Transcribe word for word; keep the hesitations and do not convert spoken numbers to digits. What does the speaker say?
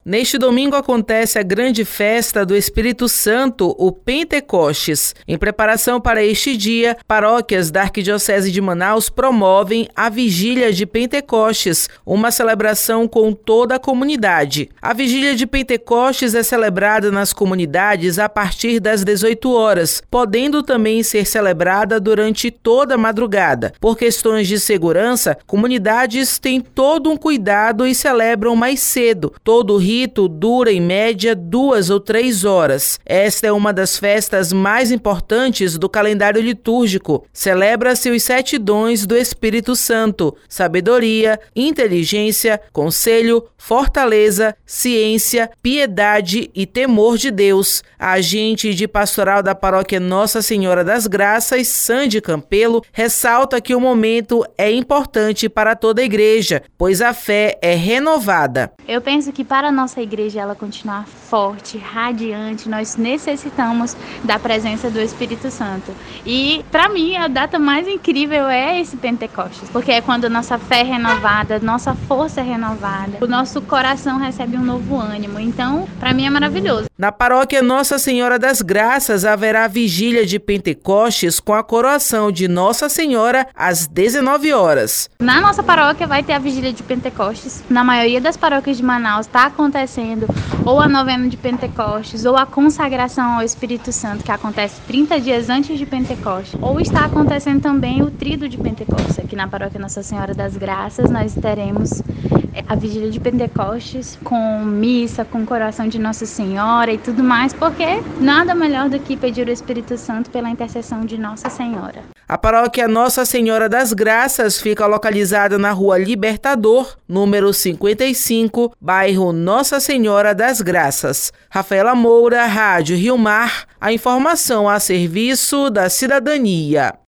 Neste domingo acontece a grande festa do Espírito Santo, o Pentecostes. Em preparação para este dia, paróquias da Arquidiocese de Manaus promovem a Vigília de Pentecostes, uma celebração com toda a comunidade. A Vigília de Pentecostes é celebrada nas comunidades a partir das dezoito horas, podendo também ser celebrada durante toda a madrugada. Por questões de segurança, comunidades têm todo um cuidado e celebram mais cedo. Todo o rito dura em média duas ou três horas. Esta é uma das festas mais importantes do calendário litúrgico. Celebra-se os sete dons do Espírito Santo: sabedoria, inteligência, conselho, fortaleza, ciência, piedade e temor de Deus. A agente de pastoral da paróquia Nossa Senhora das Graças, Sandy Campelo, ressalta que o momento é importante para toda a igreja, pois a fé é renovada. Eu penso que para a nossa igreja ela continuar forte, radiante, nós necessitamos da presença do Espírito Santo. E para mim a data mais incrível é esse Pentecostes, porque é quando nossa fé é renovada, nossa força é renovada, o nosso coração recebe um novo ânimo. Então, para mim é maravilhoso. Na paróquia Nossa Senhora das Graças haverá vigília de Pentecostes com a coroação de Nossa Senhora às dezenove horas. Na nossa paróquia vai ter a vigília de Pentecostes. Na maioria das paróquias de Manaus está acontecendo ou a novena de Pentecostes ou a consagração ao Espírito Santo, que acontece trinta dias antes de Pentecostes, ou está acontecendo também o tríduo de Pentecostes. Aqui na paróquia Nossa Senhora das Graças nós teremos a vigília de Pentecostes com missa, com coroação de Nossa Senhora e tudo mais, porque nada melhor do que pedir o Espírito Santo pela intercessão de Nossa Senhora. A paróquia Nossa Senhora das Graças fica localizada na Rua Libertador, número cinquenta e cinco, bairro Nossa Senhora das Graças. Rafaela Moura, Rádio Rio Mar, a informação a serviço da cidadania.